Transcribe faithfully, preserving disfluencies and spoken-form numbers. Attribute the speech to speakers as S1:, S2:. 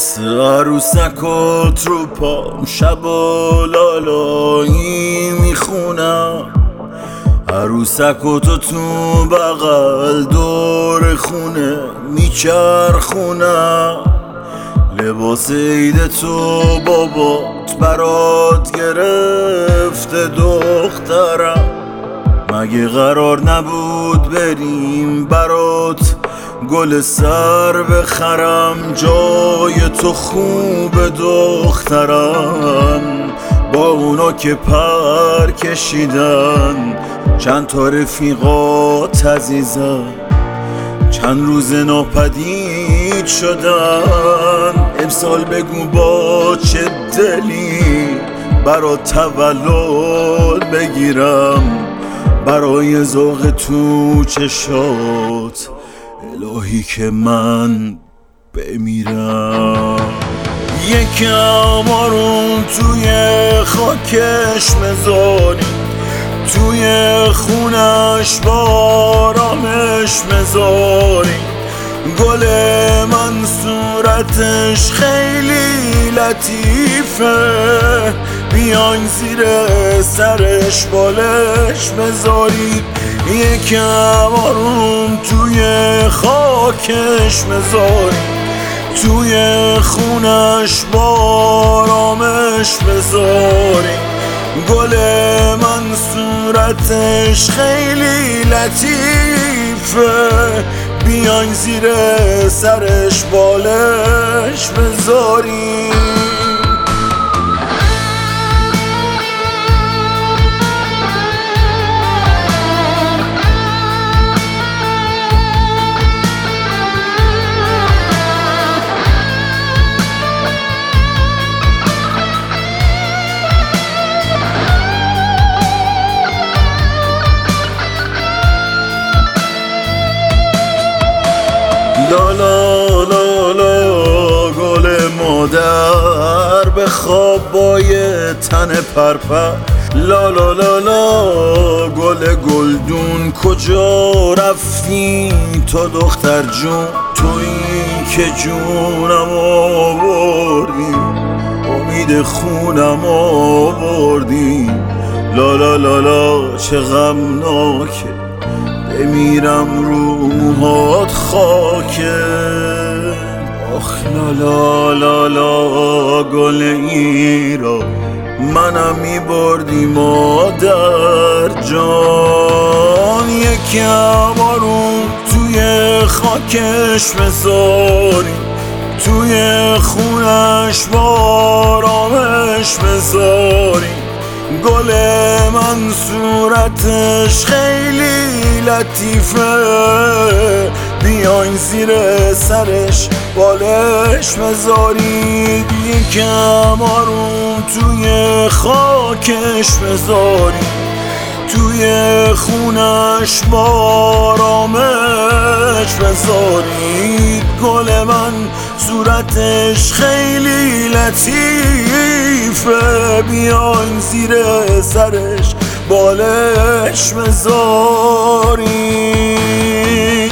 S1: واسه عروسکات رو پام شب و لالایی میخونم، عروسکاتو تو بغل دور خونه میچرخونم. لباس عید تو بابات برات گرفته دخترم، مگه قرار نبود بریم برات گل سر بخرم؟ جای تو خوب دخترم، با اونا که پر کشیدن چند تا رفیقات عزیزم چند روز ناپدید شدن. امسال بگو با چه دلی برات تولد بگیرم، برای ذوق تو چشات الهی که من بمیرم. یکم آروم توی خاکش مزاری، توی خونش بارامش مزاری. گل من صورتش خیلی لطیفه، بیاین زیر سرش بالش بذارید. یکم آروم توی خاکش مزاری، توی خونش بارامش بذاری. گل من صورتش خیلی لطیفه، بیاین زیر سرش بالش بذاری. لا لا لا لا گل مادر به خواب با یه تن پرپر. لا لا لا لا گل گلدون کجا رفتی تو دختر جون؟ تویی که جونم آوردی، امید خونم آوردی. لا لا لا لا چه غمناکه بمیرم رو موهات خاکه. آخ لا لا لا لا گل ایران، منم میبردی مادر جان. یکم آروم توی خاکش بذاری، توی خونش بارامش بذاری. گل من صورتش خیلی لطیفه، بیاین زیر سرش بالش بذارید. یکم آروم توی خاکش بذارید، توی خونش بارامش بذارید. گل من صورتش خیلی لطیفه، بیاین زیر سرش بالش بذارید.